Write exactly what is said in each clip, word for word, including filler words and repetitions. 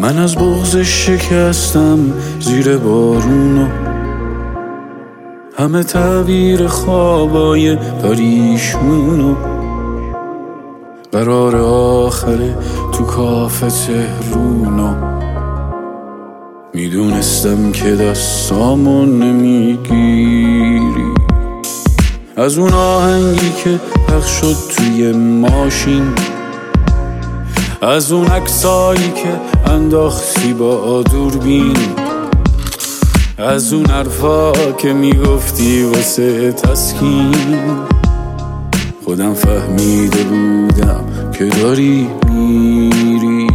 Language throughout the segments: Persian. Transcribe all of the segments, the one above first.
من از بغض شکستم زیر بارونو، همه تعبیر خوابای پریشونو، قرار آخره تو کافه تهرونو. میدونستم که دستامو نمیگیری، از اون آهنگی که پخش شد توی ماشین، از اون عکسایی که انداختی با دوربین، از اون حرفا که میگفتی واسه تسکین. خودم فهمیده بودم که داری میری.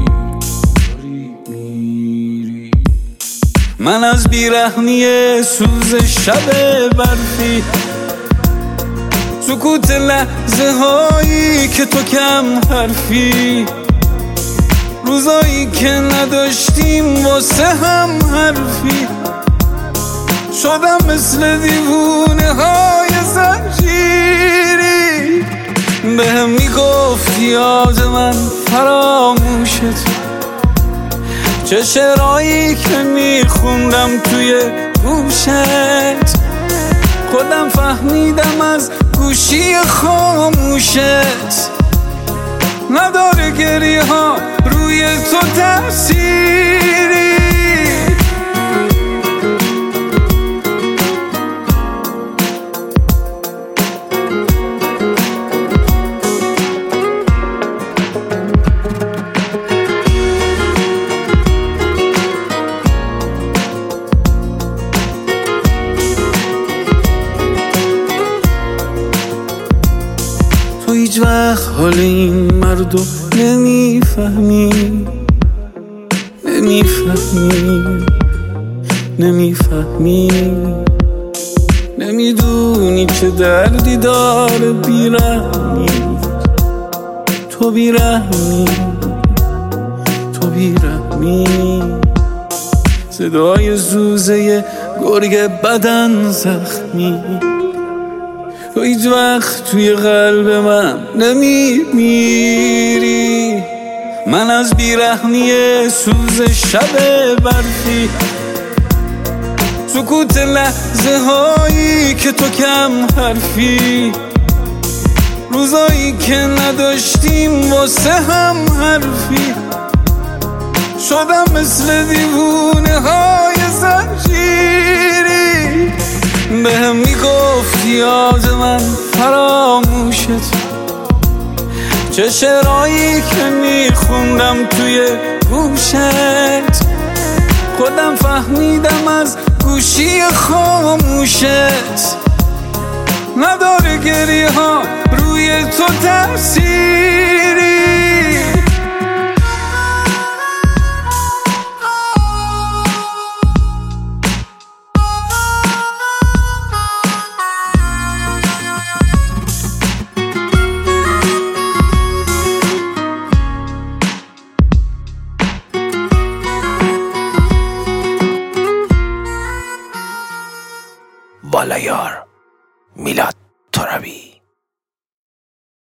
من از بیرحمی سوز شب برفی، سکوت لحظه هایی که تو کم حرفی، روزایی که نداشتیم واسه هم حرفی، شدم مثل دیوونه های زنجیری. به هم میگفتی یاد من فراموشت، چه شعرهایی که میخوندم توی گوشت. خودم فهمیدم از گوشی خاموشت نداره گریه ها روی تو تأثیری. تو هیچ وقت حال این مردو نمیفهمی، نمیفهمی، نمیفهمی، نمیدونی چه دردی داره بیرحمی. تو بیرحمی، تو بیرحمی، صدای زوزه گرگ بدن زخمی. تو هیچ وقت توی قلب من نمیمیری. من از بیرحمی سوز شب برفی، سکوت لحظه هایی که تو کم حرفی، روزایی که نداشتیم واسه هم حرفی، شدم مثل دیوونه های زنجیری. به هم میگفتی یاد من فراموشت، چه شعرهایی که میخوندم توی گوشت. خودم فهمیدم از گوشی خاموشت نداره گریه ها روی تو تأثیری. بالایار